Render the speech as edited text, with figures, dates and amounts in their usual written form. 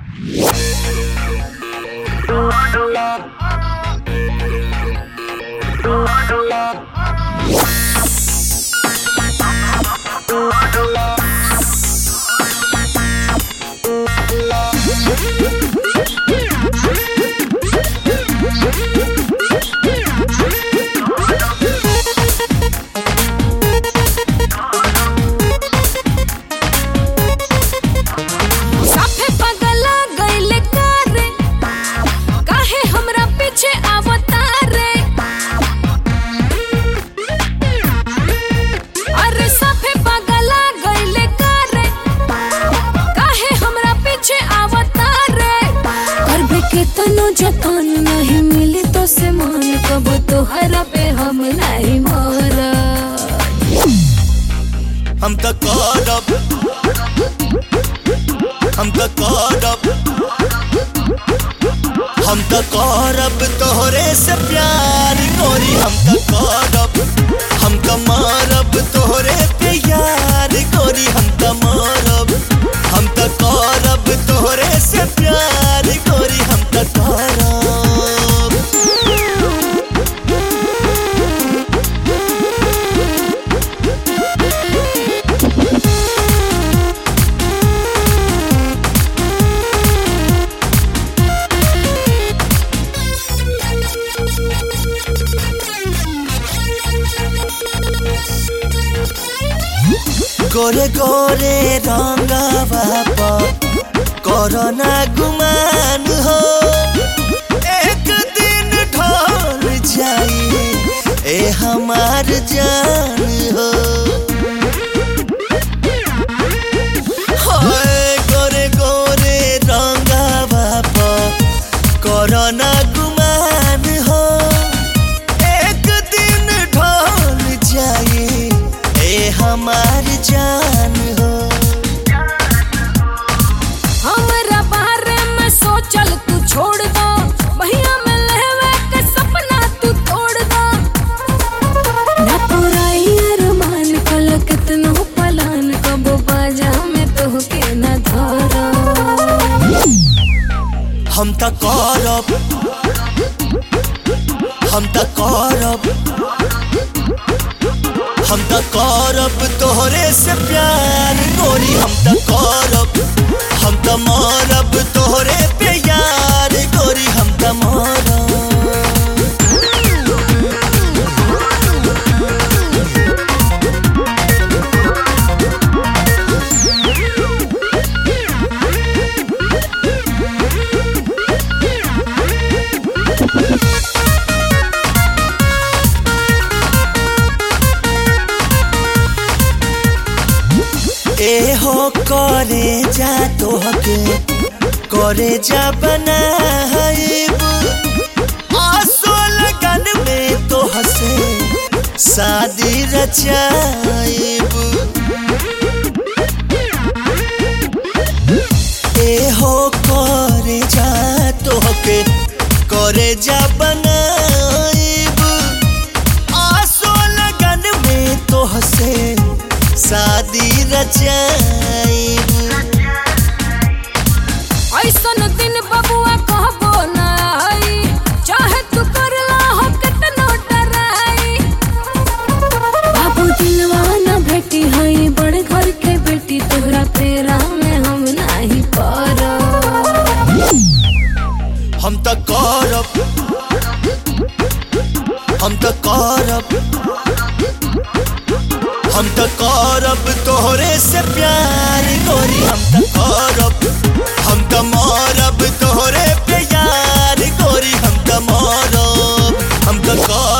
तनो जतन नहीं मिली तो से मान कब तोहरा पे हम नहीं मोरा हम तो करब तोहरे से प्यार गोरी हम तो करब हम तो मारब तोहरे पे यार गोरी हम तो मारब हम तो करब तोहरे से प्यार गोरी हम तो करब गोरे गोरे रंगवा कोरोना गुमान हो एक दिन ढल जाए ए हमार जान हो गोरे गोरे रंगवा कोरोना गुमान हो एक दिन ढल जाए ए हमार जान हो हमरा बारे में सोचल तू छोड़ दो भैया में लहवे के सपना तू तोड़ दो ना पुराई अरमान कल कितनो पलान कब बाजा में तो के न धरो हम तो करब तोहरे से प्यार गोरी हम तो करब हम तो मारब तोहरे पे यार गोरी हम तो मारब ए हो करे जा तोहके करे जा बनाइब आसो लगन में तोह से शादी रचाइब ए हो करे जा तोहके करे जा बनाइब आसो लगन में तोह से शादी रचाइब ऐसन दिन बबुआ कहबो ना आई चाहे तू करला हो कितनो डराई बाबू दिलवा ना भेटी हई बड़े घर के बेटी तोहरा तेरा में हम नहीं पारो हम तो करब तोहरे से प्यार गोरी हम तो करब हम तो मारब तोहरे पे यार गोरी हम तो मारब हम तो करब